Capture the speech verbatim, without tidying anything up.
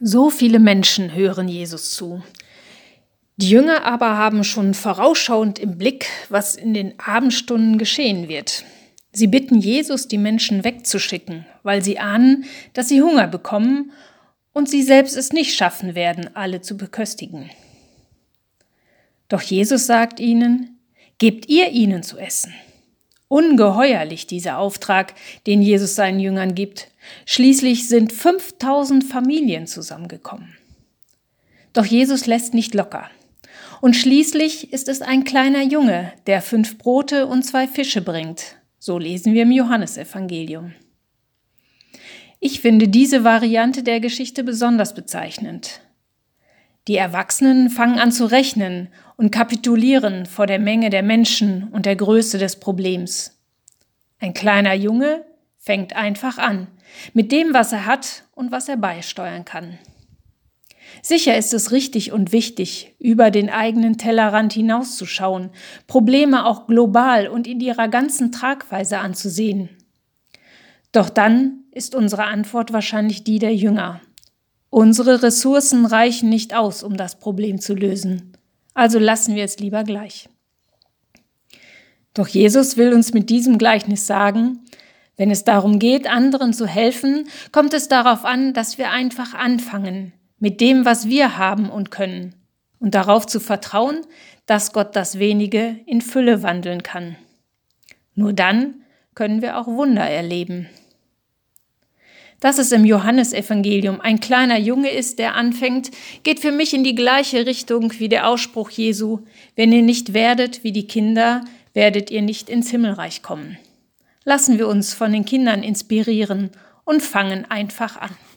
So viele Menschen hören Jesus zu. Die Jünger aber haben schon vorausschauend im Blick, was in den Abendstunden geschehen wird. Sie bitten Jesus, die Menschen wegzuschicken, weil sie ahnen, dass sie Hunger bekommen und sie selbst es nicht schaffen werden, alle zu beköstigen. Doch Jesus sagt ihnen: Gebt ihr ihnen zu essen. Ungeheuerlich dieser Auftrag, den Jesus seinen Jüngern gibt. Schließlich sind fünftausend Familien zusammengekommen. Doch Jesus lässt nicht locker. Und schließlich ist es ein kleiner Junge, der fünf Brote und zwei Fische bringt. So lesen wir im Johannesevangelium. Ich finde diese Variante der Geschichte besonders bezeichnend. Die Erwachsenen fangen an zu rechnen und kapitulieren vor der Menge der Menschen und der Größe des Problems. Ein kleiner Junge fängt einfach an, mit dem, was er hat und was er beisteuern kann. Sicher ist es richtig und wichtig, über den eigenen Tellerrand hinauszuschauen, Probleme auch global und in ihrer ganzen Tragweise anzusehen. Doch dann ist unsere Antwort wahrscheinlich die der Jünger. Unsere Ressourcen reichen nicht aus, um das Problem zu lösen. Also lassen wir es lieber gleich. Doch Jesus will uns mit diesem Gleichnis sagen, wenn es darum geht, anderen zu helfen, kommt es darauf an, dass wir einfach anfangen, mit dem, was wir haben und können, und darauf zu vertrauen, dass Gott das Wenige in Fülle wandeln kann. Nur dann können wir auch Wunder erleben. Dass es im Johannesevangelium ein kleiner Junge ist, der anfängt, geht für mich in die gleiche Richtung wie der Ausspruch Jesu: Wenn ihr nicht werdet wie die Kinder, werdet ihr nicht ins Himmelreich kommen. Lassen wir uns von den Kindern inspirieren und fangen einfach an.